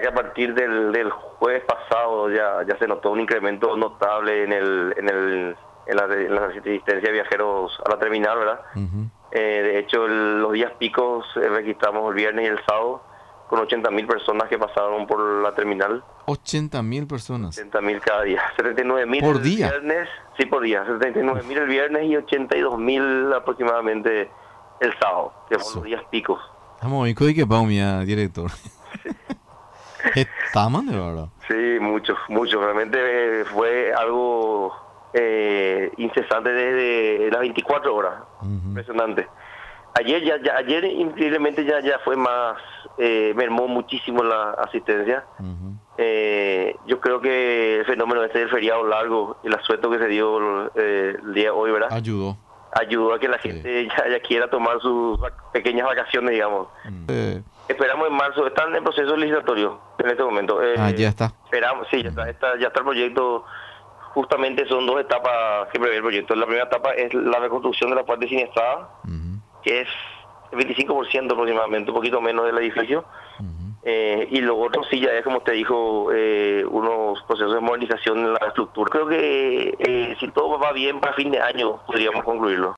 que a partir del jueves pasado ya se notó un incremento notable en la asistencia de viajeros a la terminal, ¿verdad? Ujú. De hecho, los días picos registramos el viernes y el sábado con 80.000 personas que pasaron por la terminal. 80.000 personas 80.000 cada día. 79.000 por el día. viernes, sí, por día. 79.000 el viernes y 82.000 aproximadamente el sábado, que fueron los Eso. días picos. Estamos muy que mía, director. Está man, de verdad. Sí, mucho, mucho. Realmente fue algo incesante desde las 24 horas. Ujú. Impresionante. Ayer increíblemente ya fue más, mermó muchísimo la asistencia. Ujú. Yo creo que el fenómeno este del feriado largo, el asueto que se dio el día de hoy, ¿verdad? Ayudó. Ayudó a que la Sí. gente ya quiera tomar sus pequeñas vacaciones, digamos. Esperamos en marzo, están en proceso licitatorio en este momento. Ya está. Esperamos, sí, ya está el proyecto. Justamente son dos etapas que prevé el proyecto. La primera etapa es la reconstrucción de la parte siniestrada, Ujú. que es el 25% aproximadamente, un poquito menos del edificio. Ujú. Y lo otro sí ya es, como usted dijo, unos procesos de modernización en la estructura. Creo que si todo va bien, para fin de año podríamos concluirlo.